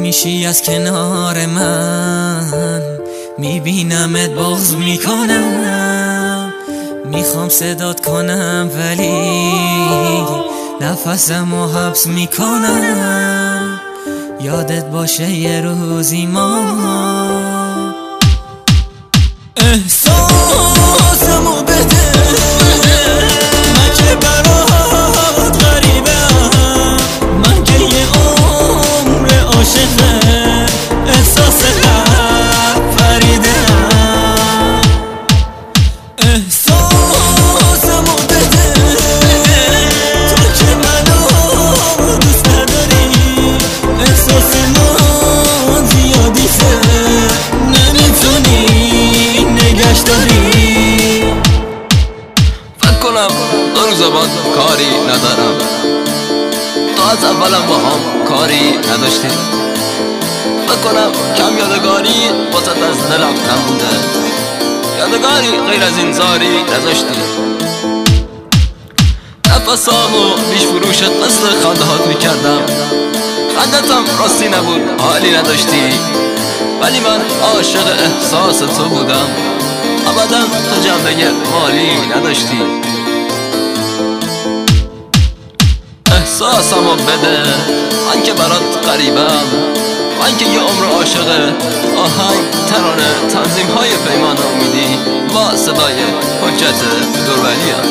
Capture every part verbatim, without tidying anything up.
میشی از کنار من، میبینمت بغض میکنم، میخوام صدات کنم ولی نفسمو حبس میکنم. یادت باشه یه روزی ما احساسمو بده، من که برات غریبم، من که یه عمر عاشقم، احساس هر فریدم. احساسمو بده تو که منو دوست نداری، احساس من زیادیته نمیتونی نگهش داری. فکر کنم دو روز بعد کاری ندارم، تو از اولم با هم کاری نداشتی. فکر کنم کم یادگاری واسه از دلم نمونده، یادگاری غیر از این زاری نذاشتی. نفسامو بیش فروشت مثل خنده هات میکردم، خندتم راستی نبود حالی نداشتی، ولی من عاشق احساس تو بودم، ابدا تو جنبه مالی نداشتی. احساسمو بده، من که برات غریبم، من که یه عمر عاشق آهنگ، ترانه، تنظیم های پیمان امیدی با صدای حجت دورولیم.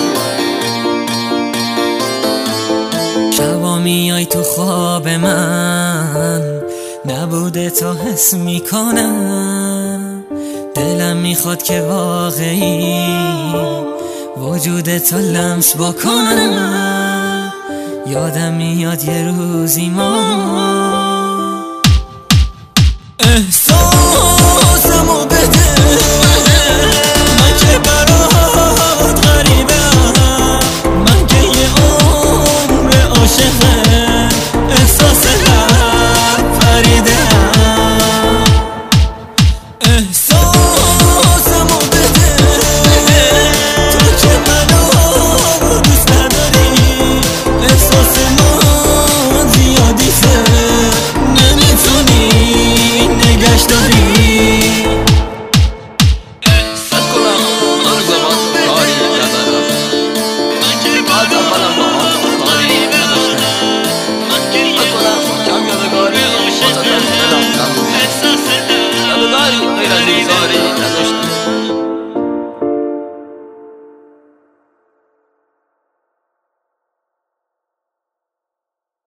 شبا میای تو خواب من، نبوده تا حس میکنم، دلم میخواد که واقعی وجود تو لمس بکنم. یادم میاد یه روزی ما احساسمو بده، من که برات غریبم، من که یه عمر عاشقم، احساس هر